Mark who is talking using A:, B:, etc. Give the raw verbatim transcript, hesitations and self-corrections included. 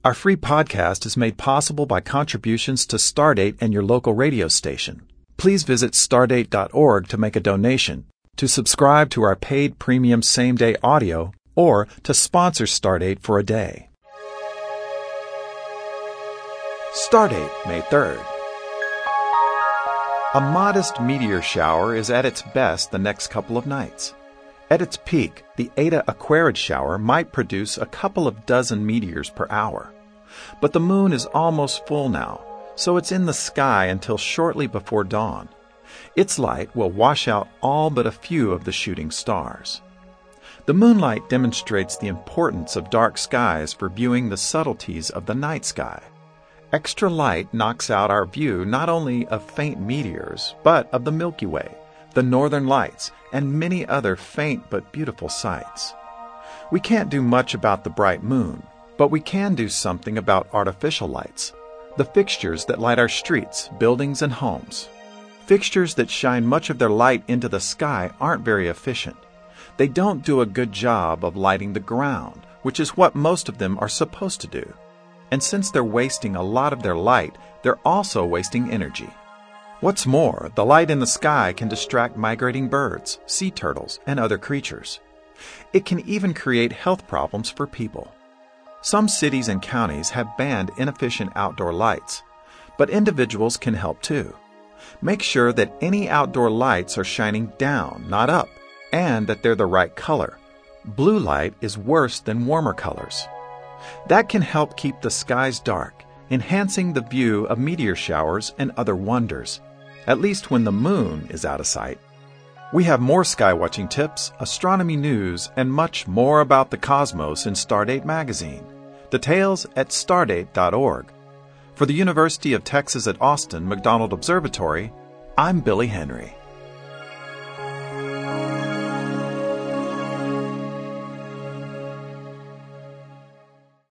A: Our free podcast is made possible by contributions to Stardate and your local radio station. Please visit stardate dot org to make a donation, to subscribe to our paid premium same-day audio, or to sponsor Stardate for a day. Stardate, May third. A modest meteor shower is at its best the next couple of nights. At its peak, the Eta Aquarid shower might produce a couple of dozen meteors per hour. But the moon is almost full now, so it's in the sky until shortly before dawn. Its light will wash out all but a few of the shooting stars. The moonlight demonstrates the importance of dark skies for viewing the subtleties of the night sky. Extra light knocks out our view not only of faint meteors, but of the Milky Way, the Northern Lights, and many other faint but beautiful sights. We can't do much about the bright moon, but we can do something about artificial lights, the fixtures that light our streets, buildings, and homes. Fixtures that shine much of their light into the sky aren't very efficient. They don't do a good job of lighting the ground, which is what most of them are supposed to do. And since they're wasting a lot of their light, they're also wasting energy. What's more, the light in the sky can distract migrating birds, sea turtles, and other creatures. It can even create health problems for people. Some cities and counties have banned inefficient outdoor lights, but individuals can help too. Make sure that any outdoor lights are shining down, not up, and that they're the right color. Blue light is worse than warmer colors. That can help keep the skies dark, enhancing the view of meteor showers and other wonders, at least when the moon is out of sight. We have more skywatching tips, astronomy news, and much more about the cosmos in Stardate magazine. Details at stardate dot org. For the University of Texas at Austin McDonald Observatory, I'm Billy Henry.